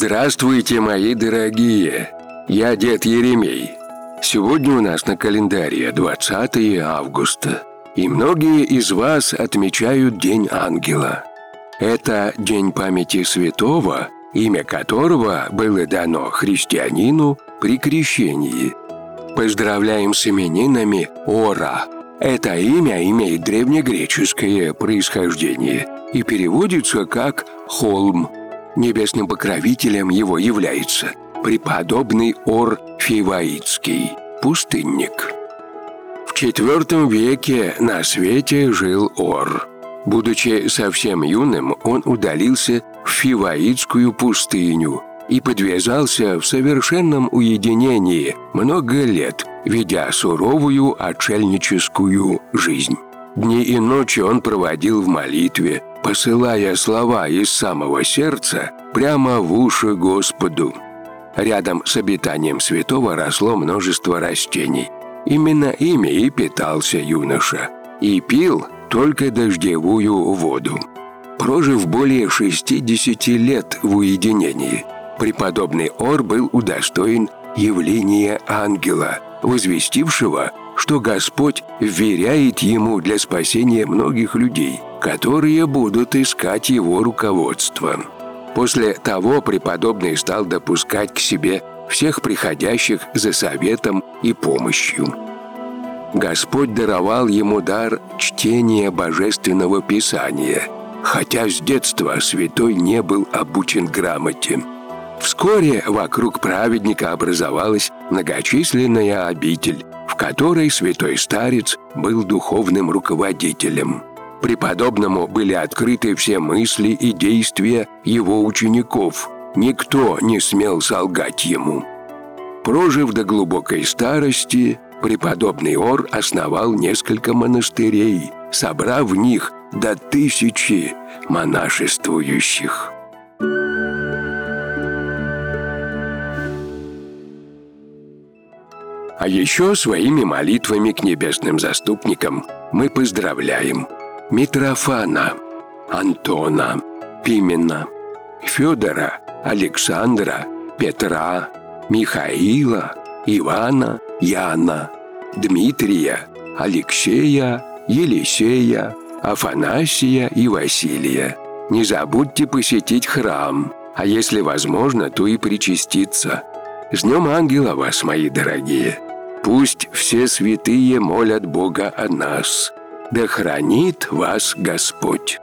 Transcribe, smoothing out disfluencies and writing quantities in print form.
Здравствуйте, мои дорогие! Я дед Еремей. Сегодня у нас на календаре 20 августа, и многие из вас отмечают День Ангела. Это день памяти святого, имя которого было дано христианину при крещении. Поздравляем с именинами Ора. Это имя имеет древнегреческое происхождение и переводится как «холм». Небесным покровителем его является преподобный Ор Фиваитский, пустынник. В IV веке на свете жил Ор. Будучи совсем юным, он удалился в Фиваитскую пустыню и подвязался в совершенном уединении много лет, ведя суровую отшельническую жизнь. Дни и ночи он проводил в молитве, посылая слова из самого сердца прямо в уши Господу. Рядом с обитанием святого росло множество растений. Именно ими и питался юноша. И пил только дождевую воду. Прожив более 60 лет в уединении, преподобный Ор был удостоен явления ангела, возвестившего, что Господь вверяет ему для спасения многих людей, которые будут искать его руководство. После того преподобный стал допускать к себе всех приходящих за советом и помощью. Господь даровал ему дар чтения Божественного Писания, хотя с детства святой не был обучен грамоте. Вскоре вокруг праведника образовалась многочисленная обитель, в которой святой старец был духовным руководителем. Преподобному были открыты все мысли и действия его учеников. Никто не смел солгать ему. Прожив до глубокой старости, преподобный Ор основал несколько монастырей, собрав в них до 1000 монашествующих. А еще своими молитвами к небесным заступникам мы поздравляем Митрофана, Антона, Пимена, Федора, Александра, Петра, Михаила, Ивана, Яна, Дмитрия, Алексея, Елисея, Афанасия и Василия. Не забудьте посетить храм, а если возможно, то и причаститься. С Днем Ангела вас, мои дорогие! Пусть все святые молят Бога о нас. Да хранит вас Господь!